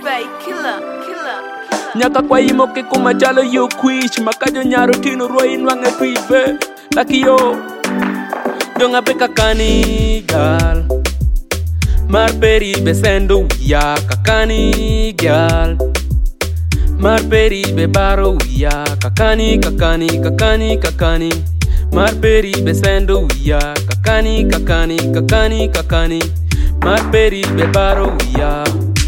Nyaka kwa imo ke kuma chalo yo quiche makajo nyaro tino roi nwange pive laki yo donga beka kani gal mar peri besendo ya kakani gal mar peri be baro ya kakani mar peri besendo ya kakani mar peri be baro ya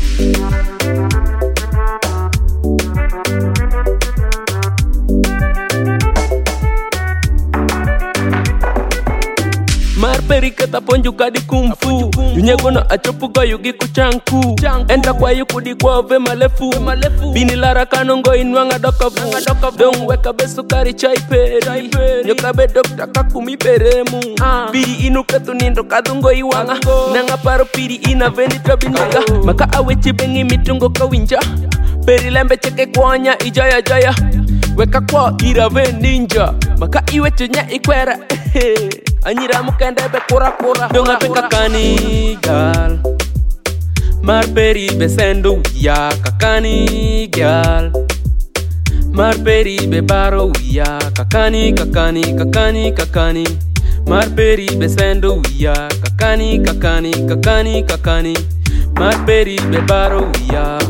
mar peri kata ponju kadi kumfu Yunyego na achopu ga yugi kuchanku Enta kwa yuku di kwa ve malefu Bini lara kanongo inwanga dokavu Dong weka beso kari chai peri Nyoka be dokta kakumi peremu Piri inu ketu nindo kadungo iwanga Nanga paro piri ina veni trabinyaga Maka awechi bengi mitungo kawinja Peri lembe cheke kwanya ijaya jaya Weka kwa irave ninja Maka iweche nya ikwera Anyira mukende be kura Donga be kakani gal Mar peri besendo ya kakani gal Mar peri be baro ya kakani Mar peri besendo ya kakani Mar peri be baro ya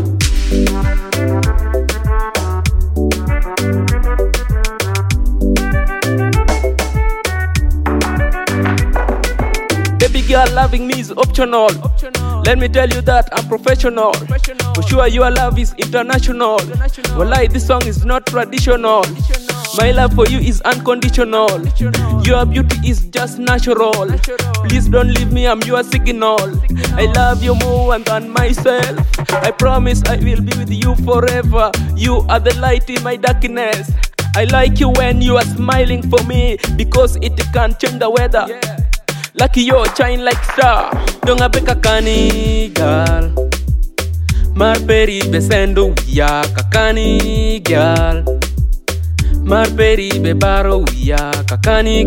Baby girl, loving me is optional. Let me tell you that I'm professional. For sure your love is international. Wallahi, this song is not traditional. My love for you is unconditional. Your beauty is just natural. Please don't leave me, I'm your signal. I love you more than myself. I promise I will be with you forever. You are the light in my darkness. I like you when you are smiling for me, because it can change the weather. Lucky yo, shine like star. Donga beka kani gal Mar peri besendo ya kakani gal Mar peri be baro ya kakani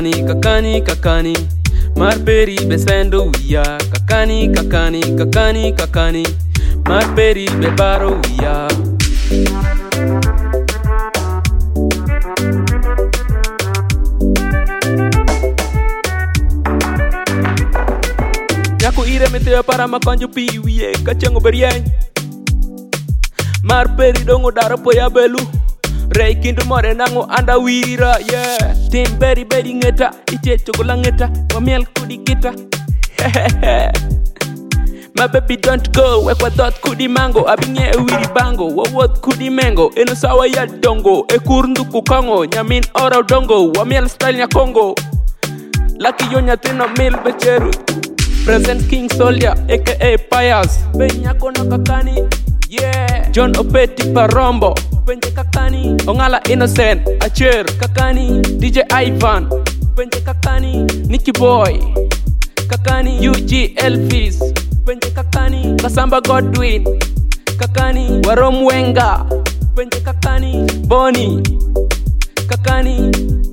Mar peri besendo ya kakani Mar peri be baro ya Yako ire meteo para makonjo piwie kachango berieny Mar peri dongo daro poya belu Rei kindu more nango anda wira yeah Tim beri ngeta ite chogola ngeta Wamiel kudi kita My baby don't go wekwa dot kudi mango Abinye wiri bango wawot kudi mengo Eno sawa ya dongo Ekurundu kukango Nyamin ora dongo Wamiel style nya Kongo Lucky yo nyatina mil becheru Present King Soldier, aka Pius Benyako na kakani, yeah John Opeti Parombo Penje kakani, Ongala Innocent Acher kakani, DJ Ivan Penje kakani, Nicky Boy Kakani, UG Elvis Penje kakani, Kasamba Godwin Kakani, Warom Wenga Penje kakani, Bonnie Kakani